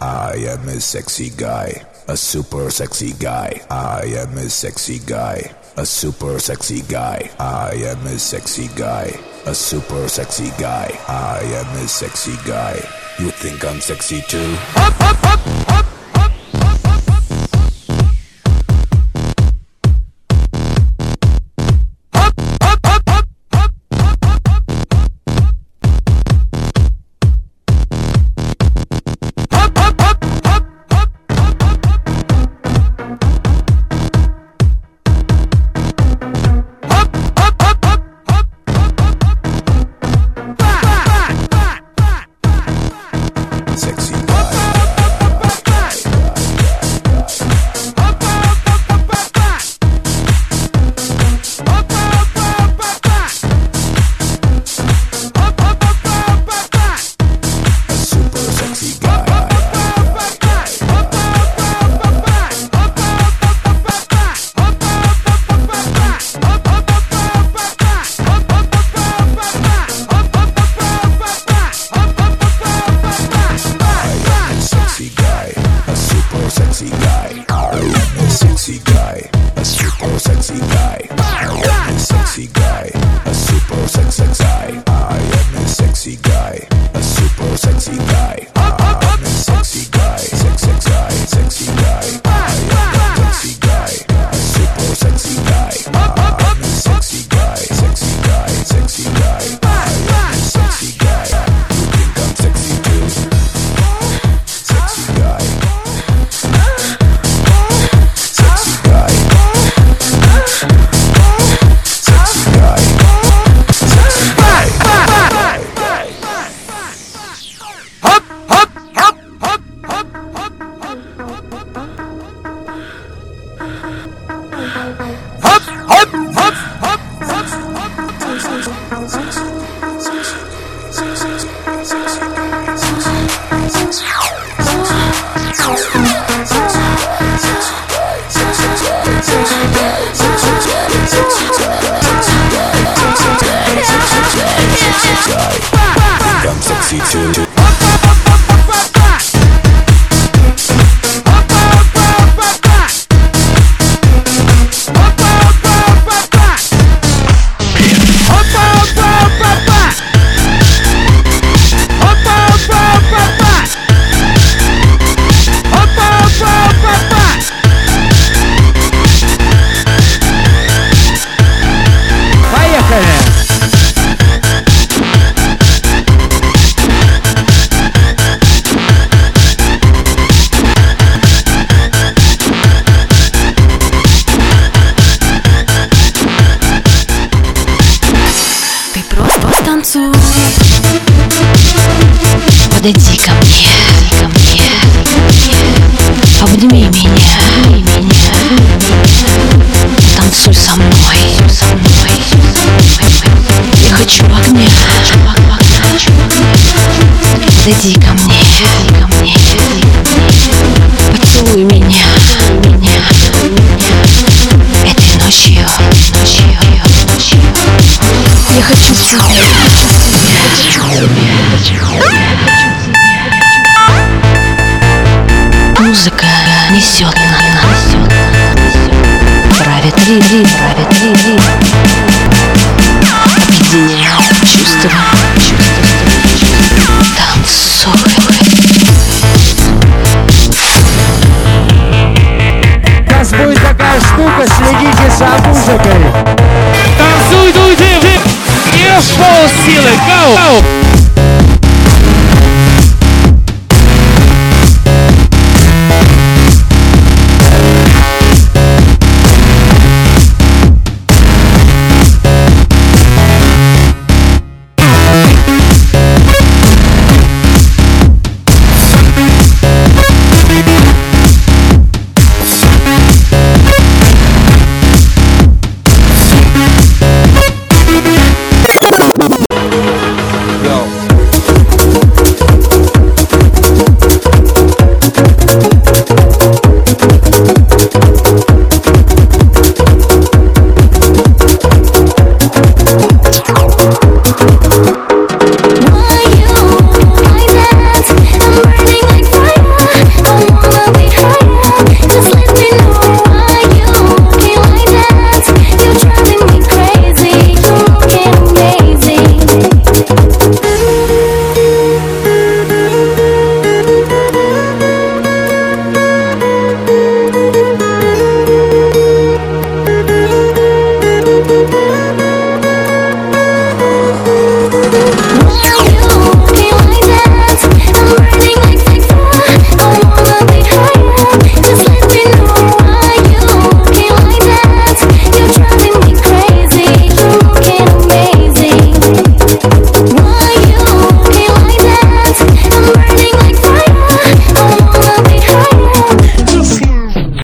I am a sexy guy, a super sexy guy. I am a sexy guy, a super sexy guy. I am a sexy guy, a super sexy guy. I am a sexy guy. You think I'm sexy too? Up, up, up, up. Подойди ко мне, обними меня, танцуй со мной. Я хочу огня. Подойди ко мне, поцелуй меня этой ночью. Я хочу тебя. Музыка несет нас, правит ритм, объединяет чувства. Танцуй. Сейчас будет такая штука, следите за музыкой. Танцуйте, не в полсилы, go!